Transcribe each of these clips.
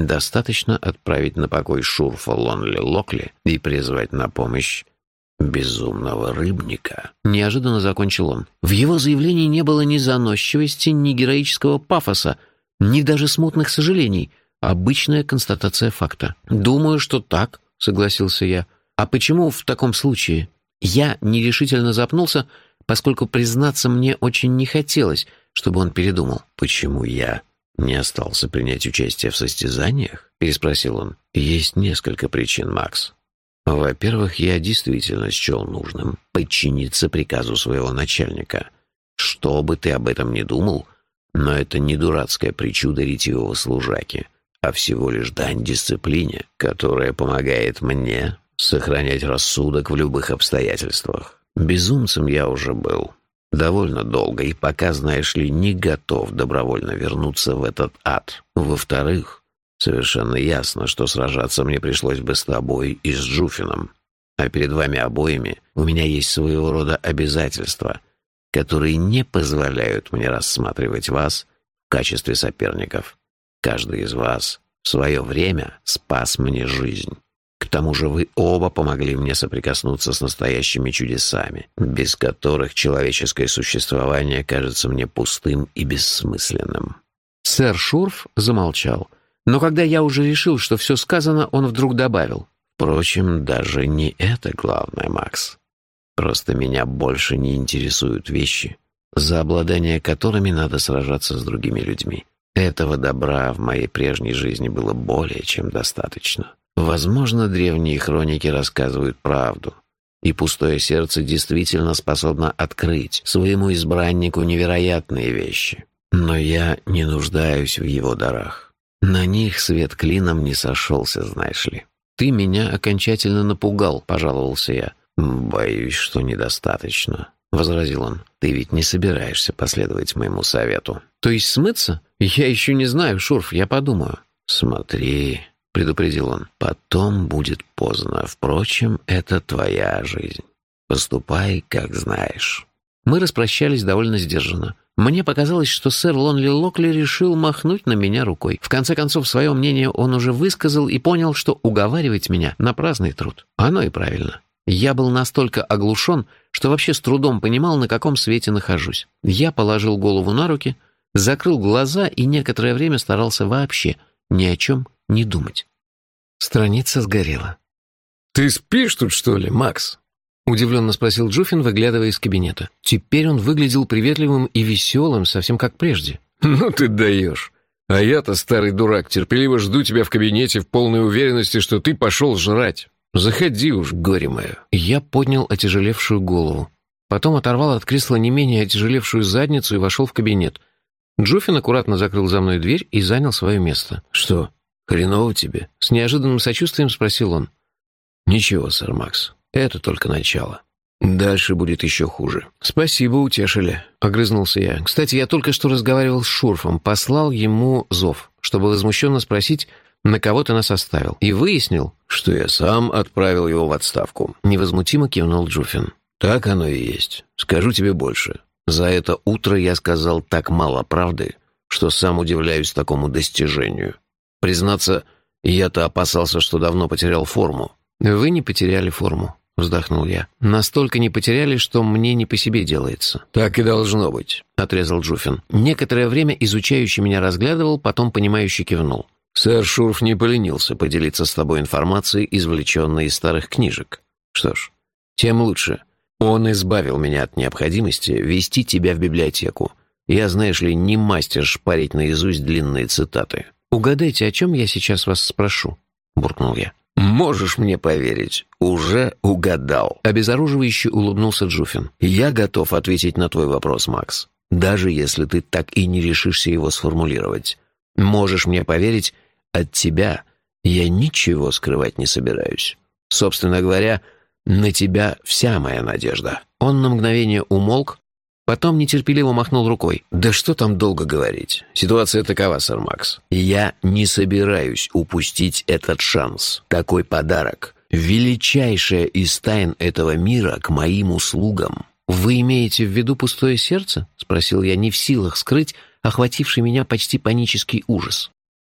Достаточно отправить на покой Шурфа Лонли Локли и призвать на помощь безумного рыбника. Неожиданно закончил он. В его заявлении не было ни заносчивости, ни героического пафоса, ни даже смутных сожалений. Обычная констатация факта. «Думаю, что так», — согласился я. «А почему в таком случае?» Я нерешительно запнулся, поскольку, признаться, мне очень не хотелось, чтобы он передумал. «Почему я не остался принять участие в состязаниях?» — переспросил он. «Есть несколько причин, Макс. Во-первых, я действительно счел нужным подчиниться приказу своего начальника. Что бы ты об этом ни думал, но это не дурацкая причуда ретивого служаки, а всего лишь дань дисциплине, которая помогает мне сохранять рассудок в любых обстоятельствах. Безумцем я уже был довольно долго, и пока, знаешь ли, не готов добровольно вернуться в этот ад. Во-вторых, совершенно ясно, что сражаться мне пришлось бы с тобой и с Джуфином. А перед вами обоими у меня есть своего рода обязательства, которые не позволяют мне рассматривать вас в качестве соперников. Каждый из вас в свое время спас мне жизнь. К тому же вы оба помогли мне соприкоснуться с настоящими чудесами, без которых человеческое существование кажется мне пустым и бессмысленным». Сэр Шурф замолчал. Но когда я уже решил, что все сказано, он вдруг добавил. «Впрочем, даже не это главное, Макс. Просто меня больше не интересуют вещи, за обладание которыми надо сражаться с другими людьми. Этого добра в моей прежней жизни было более чем достаточно. Возможно, древние хроники рассказывают правду, и пустое сердце действительно способно открыть своему избраннику невероятные вещи. Но я не нуждаюсь в его дарах. На них свет клином не сошелся, знаешь ли. Ты меня окончательно напугал», — пожаловался я. «Боюсь, что недостаточно», — возразил он. «Ты ведь не собираешься последовать моему совету». «То есть смыться? Я еще не знаю, Шурф, я подумаю». «Смотри», — предупредил он, — «потом будет поздно. Впрочем, это твоя жизнь. Поступай, как знаешь». Мы распрощались довольно сдержанно. Мне показалось, что сэр Лонли Локли решил махнуть на меня рукой. В конце концов, свое мнение он уже высказал и понял, что уговаривать меня — напрасный труд. Оно и правильно. Я был настолько оглушен, что вообще с трудом понимал, на каком свете нахожусь. Я положил голову на руки, закрыл глаза и некоторое время старался вообще ни о чем не думать. Страница сгорела. «Ты спишь тут, что ли, Макс?» — удивленно спросил Джуфин, выглядывая из кабинета. Теперь он выглядел приветливым и веселым, совсем как прежде. «Ну ты даешь. А я-то, старый дурак, терпеливо жду тебя в кабинете в полной уверенности, что ты пошел жрать. Заходи уж, горе мое». Я поднял отяжелевшую голову. Потом оторвал от кресла не менее отяжелевшую задницу и вошел в кабинет. Джуфин аккуратно закрыл за мной дверь и занял свое место. «Что, хреново тебе?» — с неожиданным сочувствием спросил он. «Ничего, сэр Макс. Это только начало. Дальше будет еще хуже». «Спасибо, утешили», — огрызнулся я. «Кстати, я только что разговаривал с Шурфом, послал ему зов, чтобы возмущенно спросить, на кого ты нас оставил, и выяснил, что я сам отправил его в отставку». Невозмутимо кивнул Джуфин. «Так оно и есть. Скажу тебе больше. За это утро я сказал так мало правды, что сам удивляюсь такому достижению. Признаться, я-то опасался, что давно потерял форму». «Вы не потеряли форму», — вздохнул я. «Настолько не потеряли, что мне не по себе делается». «Так и должно быть», — отрезал Джуфин. Некоторое время изучающий меня разглядывал, потом понимающе кивнул. «Сэр Шурф не поленился поделиться с тобой информацией, извлеченной из старых книжек. Что ж, тем лучше. Он избавил меня от необходимости вести тебя в библиотеку. Я, знаешь ли, не мастер шпарить наизусть длинные цитаты». «Угадайте, о чем я сейчас вас спрошу?» — буркнул я. «Можешь мне поверить, уже угадал», — обезоруживающе улыбнулся Джуфин. «Я готов ответить на твой вопрос, Макс, даже если ты так и не решишься его сформулировать. Можешь мне поверить, от тебя я ничего скрывать не собираюсь. Собственно говоря, на тебя вся моя надежда». Он на мгновение умолк, потом нетерпеливо махнул рукой. «Да что там долго говорить? Ситуация такова, сэр Макс. Я не собираюсь упустить этот шанс. Такой подарок. Величайшая из тайн этого мира к моим услугам». «Вы имеете в виду пустое сердце?» — спросил я, не в силах скрыть охвативший меня почти панический ужас.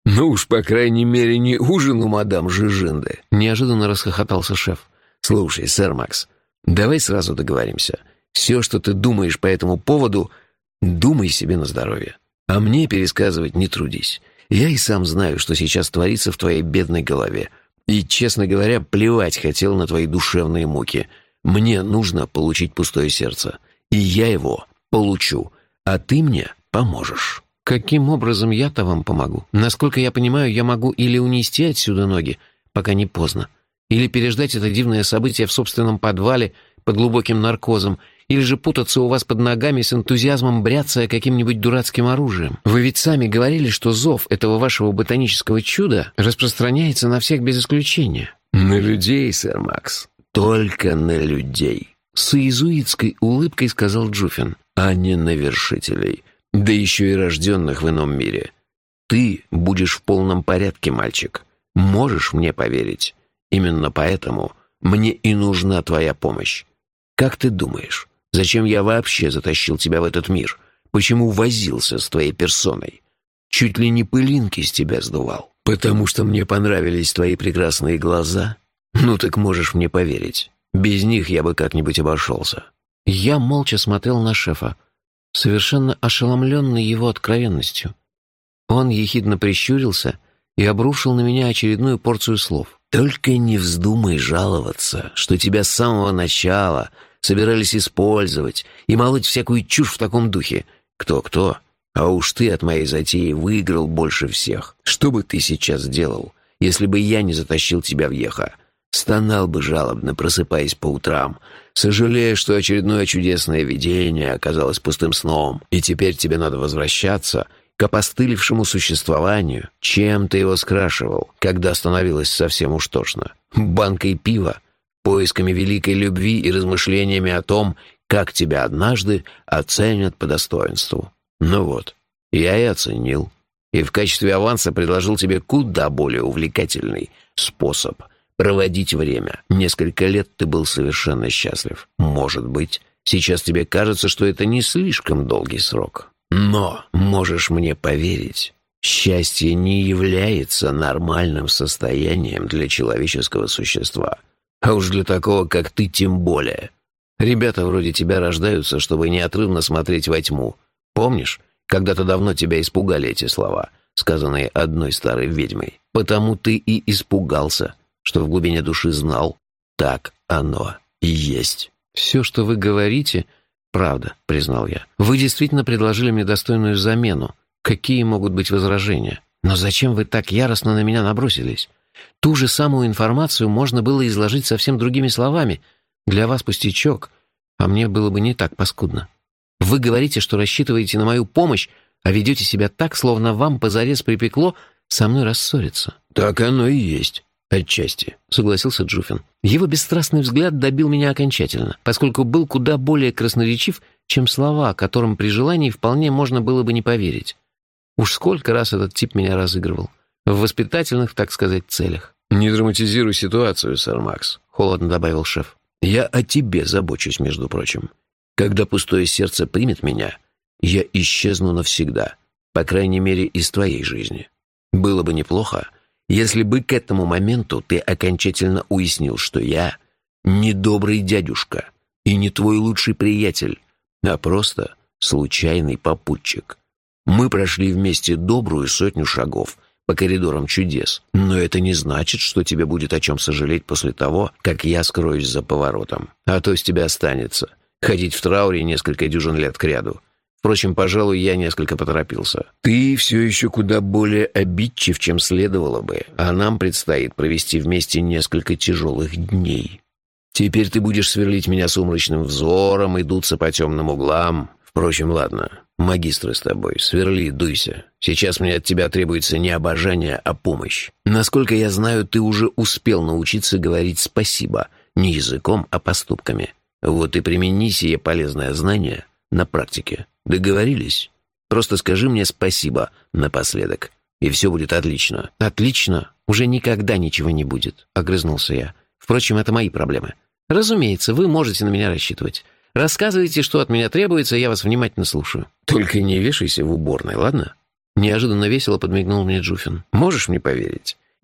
«Ну уж, по крайней мере, не ужин у мадам Жижинды», — неожиданно расхохотался шеф. «Слушай, сэр Макс, давай сразу договоримся. Все, что ты думаешь по этому поводу, думай себе на здоровье. А мне пересказывать не трудись. Я и сам знаю, что сейчас творится в твоей бедной голове. И, честно говоря, плевать хотел на твои душевные муки. Мне нужно получить пустое сердце. И я его получу. А ты мне поможешь». «Каким образом я-то вам помогу? Насколько я понимаю, я могу или унести отсюда ноги, пока не поздно, или переждать это дивное событие в собственном подвале под глубоким наркозом, или же путаться у вас под ногами с энтузиазмом, бряцая каким-нибудь дурацким оружием. Вы ведь сами говорили, что зов этого вашего ботанического чуда распространяется на всех без исключения». «На людей, сэр Макс. Только на людей», — с иезуитской улыбкой сказал Джуффин, «а не на вершителей, да еще и рожденных в ином мире. Ты будешь в полном порядке, мальчик. Можешь мне поверить. Именно поэтому мне и нужна твоя помощь. Как ты думаешь, зачем я вообще затащил тебя в этот мир? Почему возился с твоей персоной? Чуть ли не пылинки с тебя сдувал. Потому что мне понравились твои прекрасные глаза? Ну так можешь мне поверить. Без них я бы как-нибудь обошелся». Я молча смотрел на шефа, совершенно ошеломленный его откровенностью. Он ехидно прищурился и обрушил на меня очередную порцию слов. «Только не вздумай жаловаться, что тебя с самого начала собирались использовать и молоть всякую чушь в таком духе. Кто-кто, а уж ты от моей затеи выиграл больше всех. Что бы ты сейчас сделал, если бы я не затащил тебя в Еха? Стонал бы жалобно, просыпаясь по утрам, сожалея, что очередное чудесное видение оказалось пустым сном, и теперь тебе надо возвращаться к опостылевшему существованию. Чем ты его скрашивал, когда становилось совсем уж тошно? Банкой пива, поисками великой любви и размышлениями о том, как тебя однажды оценят по достоинству. Ну вот, я и оценил, и в качестве аванса предложил тебе куда более увлекательный способ проводить время. Несколько лет ты был совершенно счастлив. Может быть, сейчас тебе кажется, что это не слишком долгий срок. Но, можешь мне поверить, счастье не является нормальным состоянием для человеческого существа. А уж для такого, как ты, тем более. Ребята вроде тебя рождаются, чтобы неотрывно смотреть во тьму. Помнишь, когда-то давно тебя испугали эти слова, сказанные одной старой ведьмой? Потому ты и испугался, что в глубине души знал, так оно и есть». «Все, что вы говорите, правда», — признал я. «Вы действительно предложили мне достойную замену. Какие могут быть возражения? Но зачем вы так яростно на меня набросились? Ту же самую информацию можно было изложить совсем другими словами. Для вас пустячок, а мне было бы не так паскудно. Вы говорите, что рассчитываете на мою помощь, а ведете себя так, словно вам позарез припекло со мной рассориться». «Так оно и есть. Отчасти», — согласился Джуффин. Его бесстрастный взгляд добил меня окончательно, поскольку был куда более красноречив, чем слова, которым при желании вполне можно было бы не поверить. Уж сколько раз этот тип меня разыгрывал. В воспитательных, так сказать, целях. «Не драматизируй ситуацию, сэр Макс», — холодно добавил шеф. «Я о тебе забочусь, между прочим. Когда пустое сердце примет меня, я исчезну навсегда, по крайней мере, из твоей жизни. Было бы неплохо, если бы к этому моменту ты окончательно уяснил, что я не добрый дядюшка и не твой лучший приятель, а просто случайный попутчик. Мы прошли вместе добрую 100 шагов по коридорам чудес, но это не значит, что тебе будет о чем сожалеть после того, как я скроюсь за поворотом. А то с тебя останется ходить в трауре несколько дюжин лет кряду. Впрочем, пожалуй, я несколько поторопился. Ты все еще куда более обидчив, чем следовало бы, а нам предстоит провести вместе несколько тяжелых дней. Теперь ты будешь сверлить меня сумрачным взором и дуться по темным углам. Впрочем, ладно, магистры с тобой, сверли, дуйся. Сейчас мне от тебя требуется не обожание, а помощь. Насколько я знаю, ты уже успел научиться говорить «спасибо» не языком, а поступками. Вот и примени сие полезное знание на практике. Договорились? Просто скажи мне спасибо напоследок, и все будет отлично». «Отлично? Уже никогда ничего не будет», — огрызнулся я. «Впрочем, это мои проблемы. Разумеется, вы можете на меня рассчитывать. Рассказывайте, что от меня требуется, я вас внимательно слушаю». «Только не вешайся в уборной, ладно? Неожиданно весело подмигнул мне Джуфин. «Можешь мне поверить?